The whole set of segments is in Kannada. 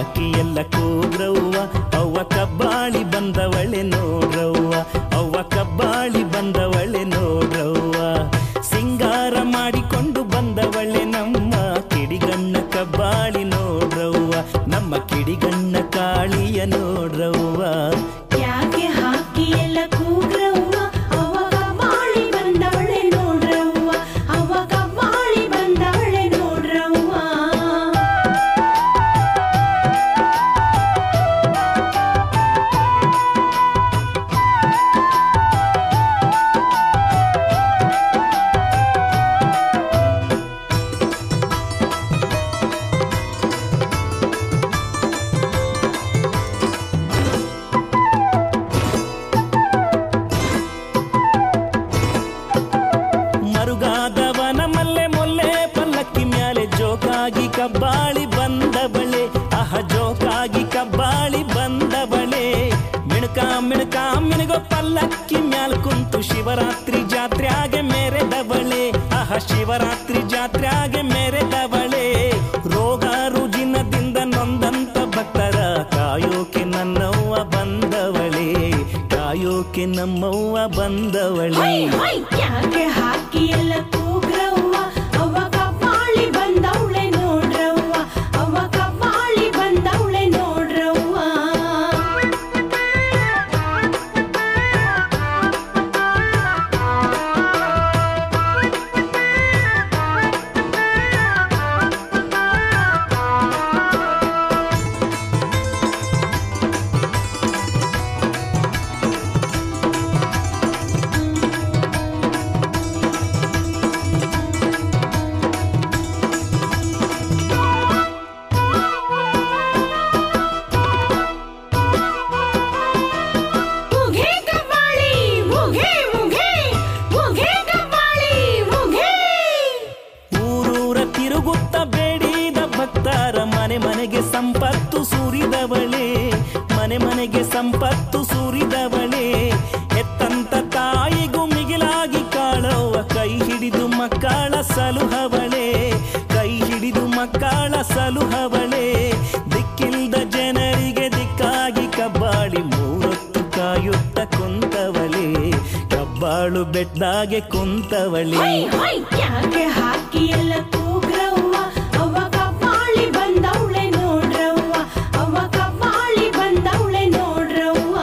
ಹಾಕಿ ಎಲ್ಲ ಕೂಗ್ರವ್ವ ಅವ್ವ ಕಬ್ಬಾಳಿ ಬಂದವಳೆ ನೋಡ್ರವ್ವ ಅವ್ವ ಕಬ್ಬಾಳಿ ಬಂದವಳೆ ನೋಡ್ರವ್ವ ಸಿಂಗಾರ ಮಾಡಿಕೊಂಡು ಬಂದವಳೆ ನಮ್ಮ ಕಿಡಿಗಣ್ಣ ಕಬ್ಬಾಳಿ ನೋಡ್ರವ್ವ ನಮ್ಮ ಕಿಡಿಗಣ್ಣ ಕಾಳಿಯ ನೋಡ್ರವ್ವ ಯಾಕೆ ಹಾಕಿ ಎಲ್ಲ ಕೂಗ್ರವ್ವ ಅವ್ವ ಕಬ್ಬಾಳಿ ಬಂದವಳೆ ನೋಡ್ರವ್ವ ಅವ್ವ ಕಬ್ಬಾಳಿ ಬಂದವಳೆ ನೋಡ್ರವ್ವ ಮರುಗಾದವನ ಮಲ್ಲೆ ಮೊಲ್ಲೆ ಪಲ್ಲಕ್ಕಿ ಮ್ಯಾಲೆ ಜೋಕಾಗಿ ಕಬ್ಬಾಳಿ ಬಂದವಳೆ ಅಹ ಜೋಕಾಗಿ ಕಬ್ಬಾಳಿ ಬಂದವಳೆ ಮಿಣಕ ಮಿಣಕ ಮಿಣಗೋ ಪಲ್ಲಕ್ಕಿ ಮ್ಯಾಲ ಕುಂತು ಶಿವರಾತ್ರಿ ಜಾತ್ರೆಯಾಗೆ ಮೆರೆದವಳೆ ಅಹ ಶಿವರಾತ್ರಿ ಜಾತ್ರೆಯಾಗೆ ಮೆರೆದವಳೆ ರೋಗ ರುಜಿನದಿಂದ ನೊಂದಂತ ಭಕ್ತರ ಕಾಯೋಕೆ ನನ್ನವ್ವ ಬಂದವಳೆ ಕಾಯೋಕೆ ನಮ್ಮವ್ವ ಬಂದವಳೆ ಯಾಕೆ ಹಾಕಿ ಎಲ್ಲ ಕೂಗ್ರವ್ವ ಅವ್ವ ಕಬ್ಬಾಳಿ ಬಂದವಳೆ ನೋಡ್ರವ್ವ ಅವ್ವ ಕಬ್ಬಾಳಿ ಬಂದವಳೆ ನೋಡ್ರವ್ವ ತಿರುಗುತ್ತ ಬೇಡಿದ ಭಕ್ತರ ಮನೆ ಮನೆಗೆ ಸಂಪತ್ತು ಸುರಿದವಳೆ ಮನೆ ಮನೆಗೆ ಸಂಪತ್ತು ಸುರಿದವಳೆ ಎತ್ತಂತ ತಾಯಿಗೂ ಮಿಗಿಲಾಗಿ ಕಾಳವ್ವ ಕೈ ಹಿಡಿದು ಮಕ್ಕಳ ಸಲುಹವಳೆ ಕೈ ಹಿಡಿದು ಮಕ್ಕಳ ಸಲುಹವಳೆ ದಿಕ್ಕಿಲ್ದ ಜನರಿಗೆ ದಿಕ್ಕಾಗಿ ಕಬ್ಬಾಳಿ ಮೂರೊತ್ತು ಕಾಯುತ್ತ ಕುಂತವಳೆ ಕಬ್ಬಾಳು ಬೆಟ್ಟಾಗೆ ಕುಂತವಳೆ ಯಾಕೆ ಹಾಕಿ ಎಲ್ಲ ಕೂಗ್ರವ್ವ ಅವ್ವ ಕಬ್ಬಾಳಿ ಬಂದವಳೆ ನೋಡ್ರವ್ವ ಅವ್ವ ಕಬ್ಬಾಳಿ ಬಂದವಳೆ ನೋಡ್ರವ್ವ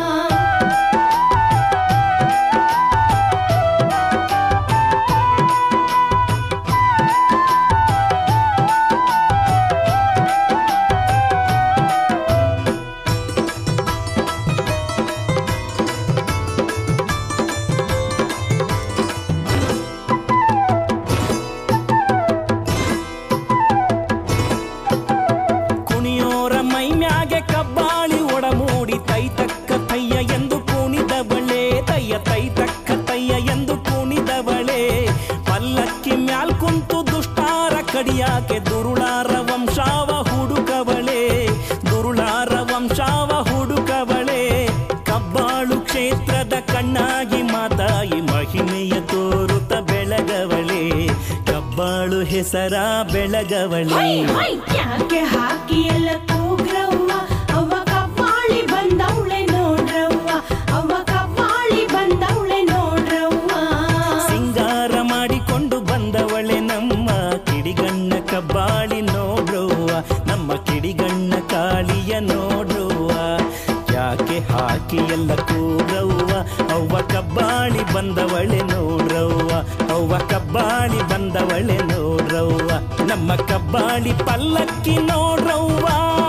ಮೈಮ್ಯಾಗೆ ಕಬ್ಬಾಳಿ ಒಡಮೂಡಿ ತೈ ತಕ್ಕ ತಯ್ಯ ಎಂದು ಕುಣಿದವಳೆ ತಯ್ಯ ತೈ ತಕ್ಕ ತಯ್ಯ ಎಂದು ಕುಣಿದವಳೆ ಪಲ್ಲಕ್ಕಿ ಮ್ಯಾಲ್ ಕುಂತು ದುಷ್ಟಾರ ಕಡಿಯಾಕೆ ದುರುಳಾರ ವಂಶಾವ ಹುಡುಕವಳೆ ದುರುಳಾರ ವಂಶಾವ ಹುಡುಕವಳೆ ಕಬ್ಬಾಳು ಕ್ಷೇತ್ರದ ಕಣ್ಣಾಗಿ ಮಾತಾಯಿ ಮಹಿಮೆಯ ತೋರುತ್ತ ಬೆಳಗವಳೆ ಕಬ್ಬಾಳು ಹೆಸರ ಬೆಳಗವಳೆ ಯಾಕೆ ಹಾಕಿ ಎಲ್ಲ ಕೂಗ್ರವ್ವ ಅವ್ವ ಕಬ್ಬಾಳಿ ಬಂದವಳೆ ನೋಡ್ರವ್ವ ಅವ್ವ ಕಬ್ಬಾಳಿ ಬಂದವಳೆ ನೋಡ್ರವ್ವ ಸಿಂಗಾರ ಮಾಡಿಕೊಂಡು ಬಂದವಳೆ ನಮ್ಮ ಕಿಡಿಗಣ್ಣ ಕಬ್ಬಾಳಿ ನೋಡ್ರವ್ವ ನಮ್ಮ ಕಿಡಿಗಣ್ಣ ಕಾಳಿಯ ನೋಡ್ರವ್ವ ಯಾಕೆ ಹಾಕಿ ಎಲ್ಲ ಕೂಗ್ರವ್ವ ಅವ್ವ ಕಬ್ಬಾಳಿ ಬಂದವಳೆ ನೋಡ್ರವ್ವ ಅವ್ವ ಕಬ್ಬಾಳಿ ಬಂದವಳೆ ನೋಡ್ರವ್ವ ನಮ್ಮ ಕಬ್ಬಾಳಿ ಪಲ್ಲಕ್ಕಿ ನೋಡ್ರವ್ವ